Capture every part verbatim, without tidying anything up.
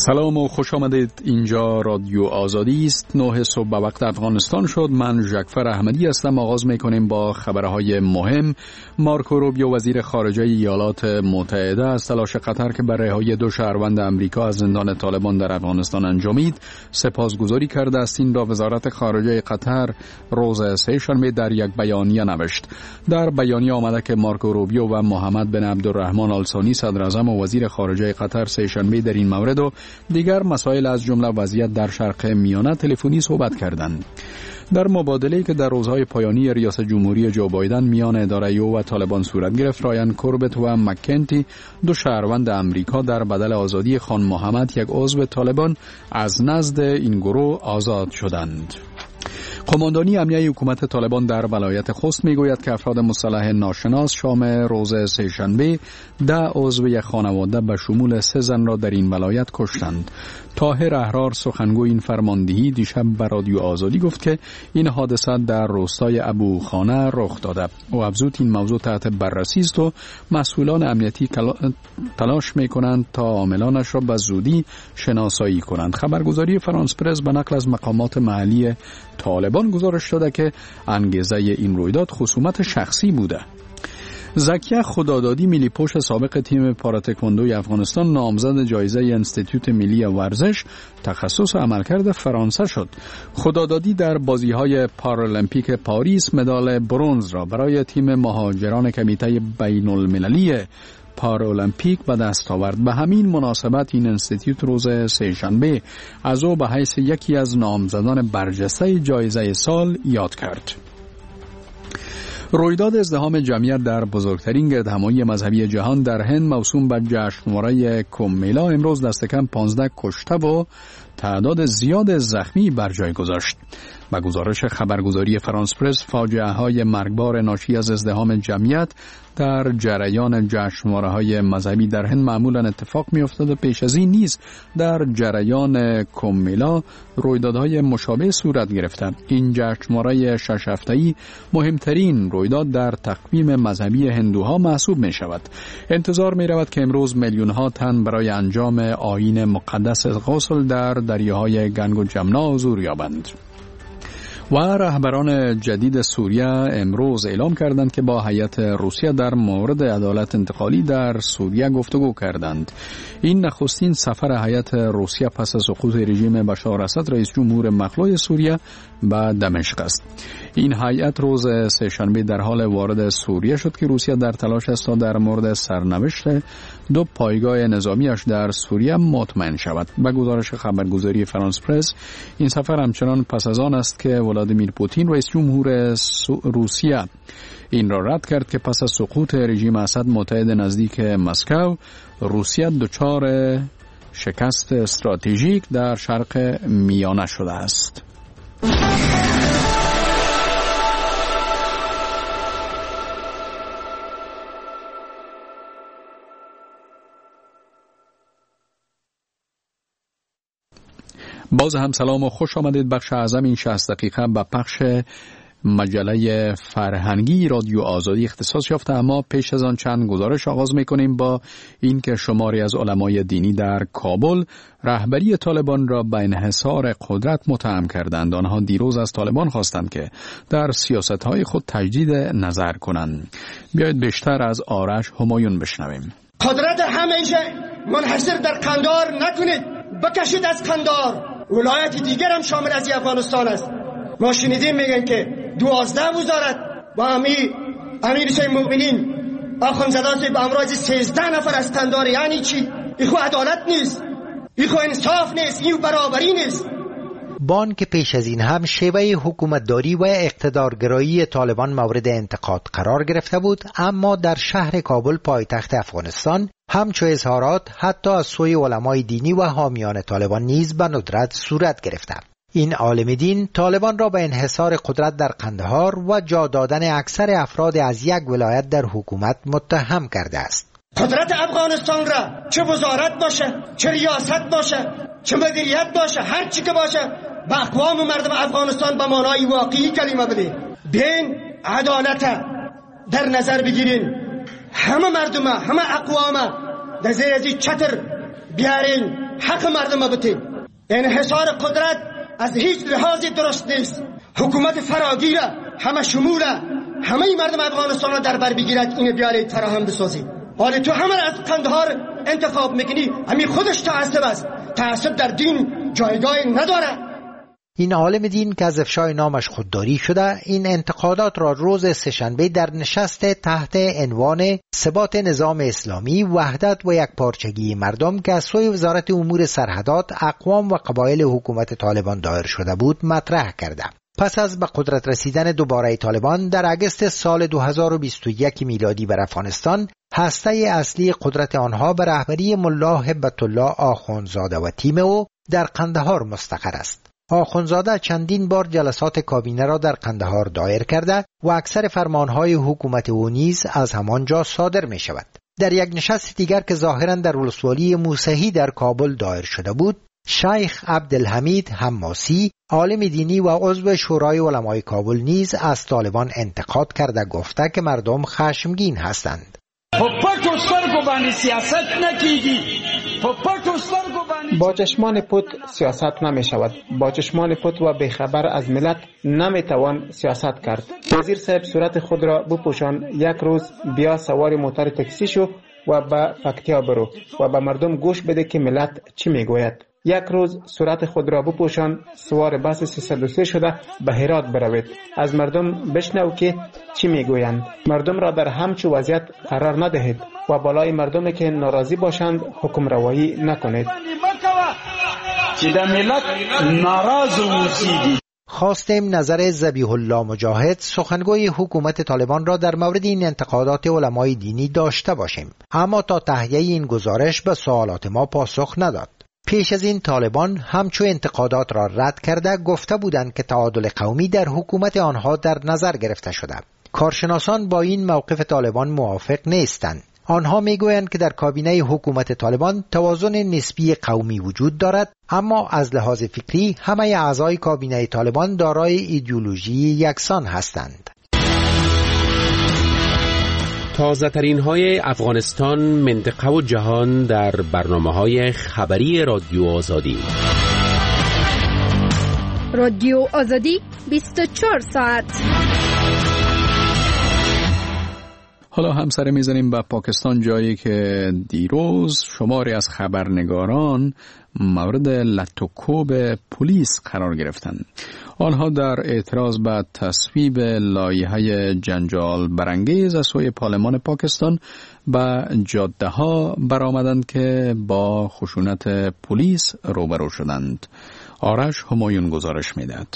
سلام و خوش آمدید. اینجا رادیو آزادی است. نه صبح به وقت افغانستان شد. من جعفر احمدی هستم. آغاز میکنیم با خبرهای مهم. مارکو روبیو وزیر خارجه ایالات متحده از تلاش قطر که برای رهایی دو شهروند امریکا از زندان طالبان در افغانستان انجامید سپاسگزاری کرده است. این را وزارت خارجه قطر روز سه‌شنبه در یک بیانیه نوشت. در بیانیه آمده که مارکو روبیو و محمد بن عبدالرحمن آل ثانی صدر اعظم و وزیر خارجه قطر سه‌شنبه در این مورد و دیگر مسائل از جمله وضعیت در شرق میانه تلفنی صحبت کردند. در مبادله‌ای که در روزهای پایانی ریاست جمهوری جو بایدن میان اداره او و طالبان صورت گرفت، رایان کوربت و مکنتی دو شهروند امریکا در بدل آزادی خان محمد یک عضو طالبان از نزد این گروه آزاد شدند. قماندانی امنیه حکومت طالبان در ولایت خوست میگوید که افراد مسلح ناشناس شام روز سه‌شنبه ده عضو یک خانواده به شمول سه زن را در این ولایت کشتند. طاهر احرار سخنگوی این فرماندهی دیشب به رادیو آزادی گفت که این حادثه در روستای ابوخانه رخ داده. او افزود این موضوع تحت بررسی است و مسئولان امنیتی تلاش میکنند تا عاملانش را به زودی شناسایی کنند. خبرگزاری فرانس پرس به نقل از مقامات محلی طالبان گزارش داده که انگیزه این رویداد خصومت شخصی بوده. زکیه خدادادی ملی پوش سابق تیم پاراتکواندوی افغانستان نامزد جایزه انستیتوت ملی ورزش تخصص عملکرد فرانسه شد. خدادادی در بازی‌های پارالمپیک پاریس مدال برنز را برای تیم مهاجران کمیته بین المللی پارالمپیک به دست آورد. به همین مناسبت این انستیتوت روز سه‌شنبه از او به حیث یکی از نامزدان برجسته جایزه سال یاد کرد. رویداد ازدحام جمعیت در بزرگترین گردهمایی مذهبی جهان در هند موسوم به جشنواره کمبھ میلا امروز دست کم پانزده کشته و تعداد زیاد زخمی بر جای گذاشت. با گزارش خبرگزاری فرانس پرس، فاجعه های مرگبار ناشی از ازدحام جمعیت در جریان جشنواره های مذهبی در هند معمولا اتفاق می افتاد و پیش از این نیز در جریان کمبھ میلا رویدادهای مشابه صورت گرفته. این جشنواره شش هفته‌ای مهمترین رویداد در تقویم مذهبی هندوها محسوب می شود. انتظار می رود که امروز میلیون ها تن برای انجام آیین مقدس غسل در دریاهای گنگ و جمنا حضور یابند. و رهبران جدید سوریه امروز اعلام کردند که با هیئت روسیه در مورد عدالت انتقالی در سوریه گفتگو کردند. این نخستین سفر هیئت روسیه پس از سقوط رژیم بشار اسد رئیس جمهور مخلوع سوریه به دمشق است. این هیئت روز سه‌شنبه در حال وارد سوریه شد که روسیه در تلاش است تا در مورد سرنوشت دو پایگاه نظامیش در سوریه مطمئن شود. به گزارش خبرگزاری فرانس پرس، این سفر همچنان پس از آن است که ولادیمیر پوتین رئیس جمهور روسیه این را رد کرد که پس از سقوط رژیم اسد متحد نزدیک مسکو، روسیه دچار شکست استراتژیک در شرق میانه شده است. باز هم سلام و خوش آمدید. بخش اعظم این شصت دقیقه به پخش مجله فرهنگی رادیو آزادی اختصاص یافته، اما پیش از آن چند گزارش آغاز می‌کنیم با این که شماری از علمای دینی در کابل رهبری طالبان را به انحصار قدرت متهم کردند. آنها دیروز از طالبان خواستند که در سیاست‌های خود تجدید نظر کنند. بیایید بیشتر از آرش همایون بشنویم. قدرت همیشه منحصر در قندار نکنید، بکشید از قندار. ولایت دیگر هم شامل از افغانستان است. ما شنیدیم میگن که دوازده وزارت با امیر امیر سید المؤمنین آخوندزاده به امراض سیزده نفر از قندار. یعنی چی؟ این خو عدالت نیست، این خو انصاف نیست، این برابری نیست. بان که پیش از این هم شیوه حکومتداری و اقتدارگرایی طالبان مورد انتقاد قرار گرفته بود، اما در شهر کابل پایتخت افغانستان همچو اظهارات حتی از سوی علمای دینی و حامیان طالبان نیز به ندرت صورت گرفته. این عالم دین طالبان را به انحصار قدرت در قندهار و جا دادن اکثر افراد از یک ولایت در حکومت متهم کرده است. قدرت افغانستان را چه وزارت باشه، چه ریاست باشه، چه مدیریت باشه، هر چی که باشه به اقوام و مردم افغانستان به معنای واقعی کلمه بده. دین عدالت در نظر بگیرین، همه مردم، همه اقوام در زیر از چتر بیارین حق مردم بتیم. انحصار قدرت از هیچ لحاظی درست نیست. حکومت فراگیر همه شموله همه مردم افغانستان را در بر بگیرد، این بیاره فراهم بسازید. حالا تو همه از قندهار انتخاب میکنی، همین خودش تعصب است. تعصب در دین جایگاهی نداره. این عالم دین که از افشای نامش خودداری شده، این انتقادات را روز سه‌شنبه در نشست تحت عنوان ثبات نظام اسلامی، وحدت و یکپارچگی مردم که از سوی وزارت امور سرحدات، اقوام و قبایل حکومت طالبان دایر شده بود مطرح کرده. پس از به قدرت رسیدن دوباره طالبان در اگست سال دو هزار و بیست و یک میلادی بر افغانستان، هسته اصلی قدرت آنها به رهبری ملا هبت الله آخوندزاده و تیم او در قندهار مستقر است. آخوندزاده چندین بار جلسات کابینه را در قندهار دایر کرده و اکثر فرمانهای حکومت او نیز از همانجا صادر می شود. در یک نشست دیگر که ظاهراً در ولسوالی موسهی در کابل دایر شده بود، شیخ عبدالحمید حماسی، عالم دینی و عضو شورای علمای کابل نیز از طالبان انتقاد کرده گفته که مردم خشمگین هستند. با چشمان پت سیاست نمی شود. با چشمان پت و بیخبر از ملت نمی توان سیاست کرد. وزیر صاحب صورت خود را بپوشان، یک روز بیا سوار موتر تاکسی شو و به پکتیا برو و به مردم گوش بده که ملت چی می گوید. یک روز صورت خود را بپوشان، سوار بس سیصد و سه شده به هرات بروید. از مردم بشنو که چی میگویند. مردم را در همچو وضعیت قرار ندهید و بالای مردم که ناراضی باشند حکم روایی نکنید. چې د ملت ناراض اوسیږي. خواستیم نظر ذبیح الله مجاهد، سخنگوی حکومت طالبان را در مورد این انتقادات علمای دینی داشته باشیم، اما تا تهیه این گزارش به سوالات ما پاسخ نداد. پیش از این طالبان همچو انتقادات را رد کرده گفته بودند که تعادل قومی در حکومت آنها در نظر گرفته شده. کارشناسان با این موقف طالبان موافق نیستند. آنها میگویند که در کابینه حکومت طالبان توازن نسبی قومی وجود دارد، اما از لحاظ فکری همه اعضای کابینه طالبان دارای ایدئولوژی یکسان هستند. تازه ترین های افغانستان، منطقه و جهان در برنامه های خبری رادیو آزادی. رادیو آزادی بیست و چهار ساعت. حالا همسر میزنیم به پاکستان، جایی که دیروز شماری از خبرنگاران مورد لطوکوب پلیس قرار گرفتند. آنها در اعتراض به تصویب لایحه جنجال برانگیز از سوی پارلمان پاکستان به جاده ها برآمدند که با خشونت پلیس روبرو شدند. آرش همایون گزارش میدهد.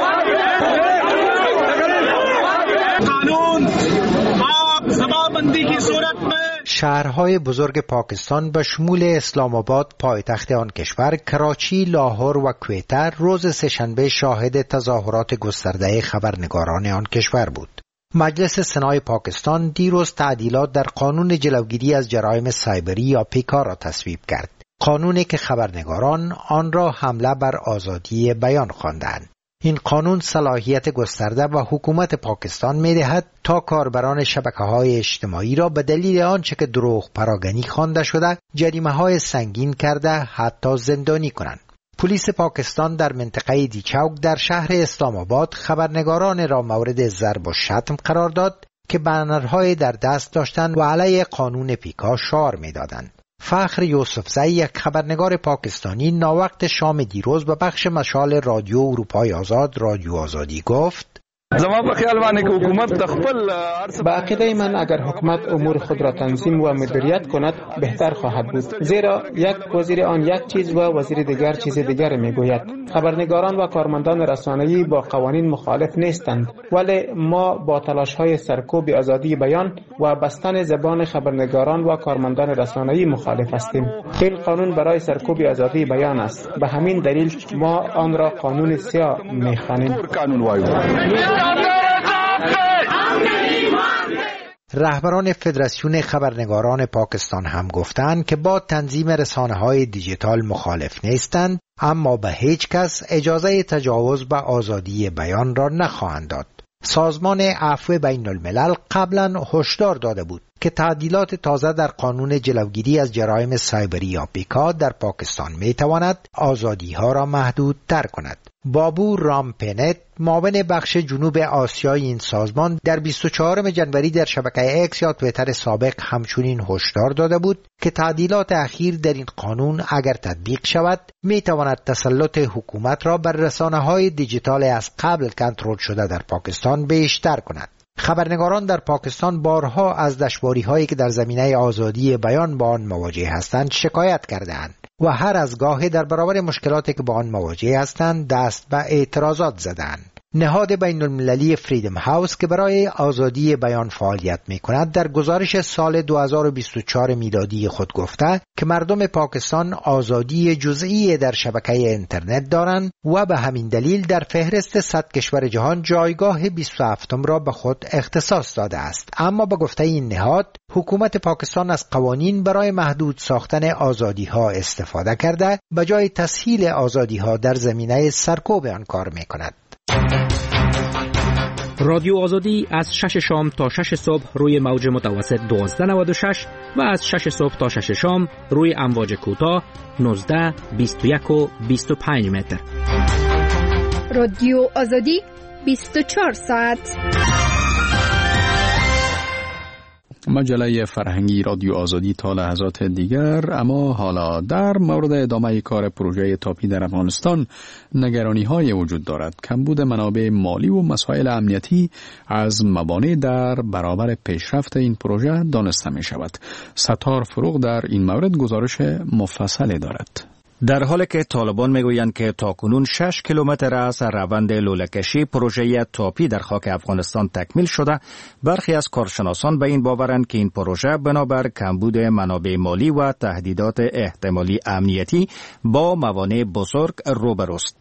قانون زبابندی کی صورت میں شهرهای بزرگ پاکستان به شمول اسلام آباد پایتخت آن کشور، کراچی، لاهور و کویته روز سه‌شنبه شاهد تظاهرات گسترده خبرنگاران آن کشور بود. مجلس سنای پاکستان دیروز تعدیلات در قانون جلوگیری از جرایم سایبری یا پیکا را تصویب کرد. قانونی که خبرنگاران آن را حمله بر آزادی بیان خواندند. این قانون صلاحیت گسترده و حکومت پاکستان می‌دهد تا کاربران شبکه‌های اجتماعی را به دلیل آنچه که دروغ پراگنی خوانده شده جریمه‌های سنگین کرده حتی زندانی کنند. پلیس پاکستان در منطقه دیچوک در شهر اسلام آباد خبرنگاران را مورد ضرب و شتم قرار داد که بنرهای در دست داشتند و علیه قانون پیکا شعار می‌دادند. فخر یوسفزئی، یک خبرنگار پاکستانی، ناوقت شام دیروز به بخش مشال رادیو اروپای آزاد رادیو آزادی گفت: زما په خیال باندې که حکومت خپل به عقیده من اگر حکومت امور خود را تنظیم و مدیریت کند بهتر خواهد بود، زیرا یک وزیر آن یک چیز و وزیر دیگر چیز دیگر میگوید. خبرنگاران و کارمندان رسانه‌ای با قوانین مخالف نیستند، ولی ما با تلاش‌های سرکوب آزادی بیان و بستن زبان خبرنگاران و کارمندان رسانه‌ای مخالف هستیم. این قانون برای سرکوب آزادی بیان است، به همین دلیل ما آن را قانون سیاه می‌خوانیم. رهبران فدراسیون خبرنگاران پاکستان هم گفتند که با تنظیم رسانه‌های دیجیتال مخالف نیستند، اما به هیچ کس اجازه تجاوز به آزادی بیان را نخواهند داد. سازمان عفو بین الملل قبلا هشدار داده بود که تعدیلات تازه در قانون جلوگیری از جرایم سایبری یا پیکا در پاکستان می تواند آزادی ها را محدود تر کند. بابو رامپنت، معاون بخش جنوب آسیای این سازمان، در بیست و چهارم ژانویه در شبکه اکس یا توییتر سابق همچنین هشدار داده بود که تعدیلات اخیر در این قانون اگر تطبیق شود می تواند تسلط حکومت را بر رسانه‌های دیجیتال از قبل کنترل شده در پاکستان بیشتر کند. خبرنگاران در پاکستان بارها از دشواری‌هایی که در زمینه آزادی بیان با آن مواجه هستند شکایت کرده‌اند و هر از گاهی در برابر مشکلاتی که با آن مواجه هستند دست به اعتراضات زدند. نهاد بین المللی فریدم هاوس که برای آزادی بیان فعالیت می کند در گزارش سال دو هزار و بیست و چهار میلادی خود گفته که مردم پاکستان آزادی جزئی در شبکه اینترنت دارند و به همین دلیل در فهرست صد کشور جهان جایگاه بیست و هفتم را به خود اختصاص داده است. اما به گفته این نهاد حکومت پاکستان از قوانین برای محدود ساختن آزادی ها استفاده کرده به جای تسهیل آزادی ها در زمینه سرکوب آن کار می کند. رادیو آزادی از شش شام تا شش صبح روی موج متوسط دوازده نود و شش و از شش صبح تا شش شام روی امواج کوتاه نوزده، بیست و یک و بیست و پنج متر. رادیو آزادی بیست و چهار ساعت. مجله فرهنگی رادیو آزادی تا لحظات دیگر. اما حالا در مورد ادامه کار پروژه تاپی در افغانستان نگرانی های وجود دارد. کمبود منابع مالی و مسائل امنیتی از موانع در برابر پیشرفت این پروژه دانسته می شود. ستار فروغ در این مورد گزارش مفصلی دارد. در حالی که طالبان میگویند که تاکنون شش کیلومتر از روند لوله‌کشی پروژه تاپی در خاک افغانستان تکمیل شده، برخی از کارشناسان به این باورند که این پروژه بنابر کمبود منابع مالی و تهدیدات احتمالی امنیتی با موانع بزرگ روبروست.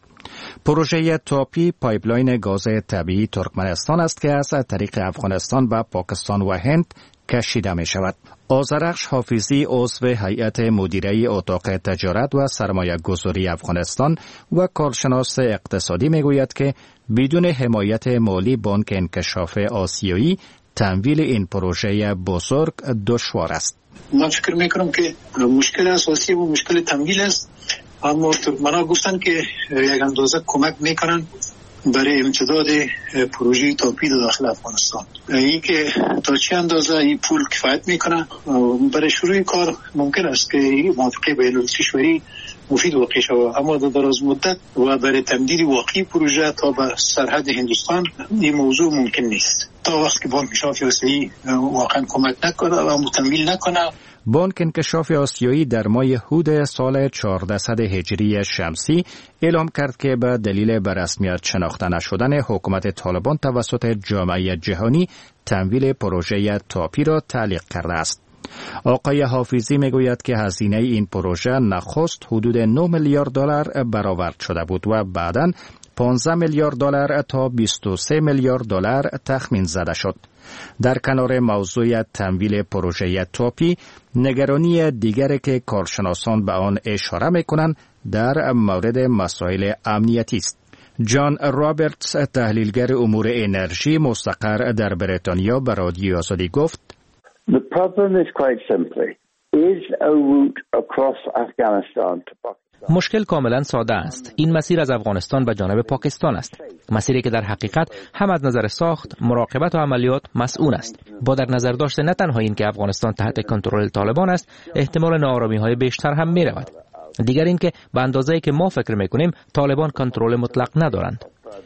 پروژه تاپی پایپلاین گاز طبیعی ترکمنستان است که از طریق افغانستان به پاکستان و هند کشیده می شود. آذرخش حافظی عضو هیئت مدیره اتاق تجارت و سرمایه گذاری افغانستان و کارشناس اقتصادی می گوید که بدون حمایت مالی بانک انکشاف آسیایی تمویل این پروژه بزرگ دشوار است. من فکر می کنم که مشکل اساسی و مشکل تمویل است، اما ترکمن‌ها گفتن که یک اندازه کمک می کنن برای امتداد پروژه تاپی در داخل افغانستان. این که تا چه اندازه این پول کفایت میکنه برای شروع کار ممکن است که موافقه بین کشوری مفید واقع شود، اما در دراز مدت و برای تمدید واقعی پروژه تا به سرحد هندوستان این موضوع ممکن نیست. تا وقتی که بانک انکشاف آسیایی واقعا کمک نکنه و تمویل نکنه. بانک انکشاف آسیایی در ماه هود سال چهارصد هجری شمسی اعلام کرد که به دلیل به رسمیت شناخته نشدن حکومت طالبان توسط جامعه جهانی تمویل پروژه تاپی را تعلیق کرده است. آقای حافظی میگوید که هزینه این پروژه نخست حدود نه میلیارد دلار برآورد شده بود و بعداً پانزده میلیارد دلار تا بیست و سه میلیارد دلار تخمین زده شد. در کنار موضوع تمویل پروژه تاپی، نگرانی دیگری که کارشناسان به آن اشاره می‌کنند در مورد مسائل امنیتی است. جان رابرتس، تحلیلگر امور انرژی مستقر در بریتانیا، به رادیو آزادی گفت: The problem is quite simply is a route across Afghanistan to Pakistan. مشکل کاملا ساده است. این مسیر از افغانستان به جانب پاکستان است. مسیری که در حقیقت هم از نظر ساخت، مراقبت و عملیات مسئول است. با در نظر داشت نه تنها این که افغانستان تحت کنترل طالبان است، احتمال ناآرامی‌های بیشتر هم می رود. دیگر این که به اندازه‌ای که ما فکر می‌کنیم طالبان کنترل مطلق ندارند.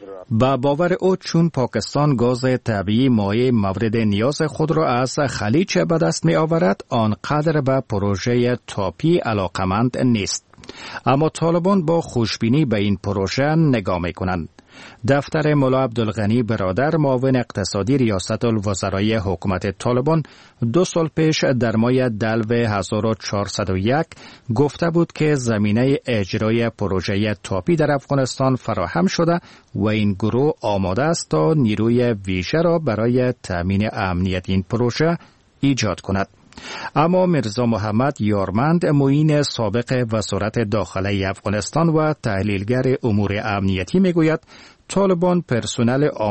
با باور او چون پاکستان گاز طبیعی مایع مورد نیاز خود را از خلیج به دست می آورد، آنقدر به پروژه تاپی علاقمند نیست. اما طالبان با خوشبینی به این پروژه نگاه می کنند. دفتر ملا عبدالغنی برادر، معاون اقتصادی ریاست الوزرای حکومت طالبان، دو سال پیش در ماه دلو هزار و چهارصد و یک گفته بود که زمینه اجرای پروژه تاپی در افغانستان فراهم شده و این گروه آماده است تا نیروی ویژه را برای تامین امنیت این پروژه ایجاد کند. اما میرزا محمد یارمند، معین سابق وزارت داخله افغانستان و تحلیلگر امور امنیتی میگوید طالبان پرسنل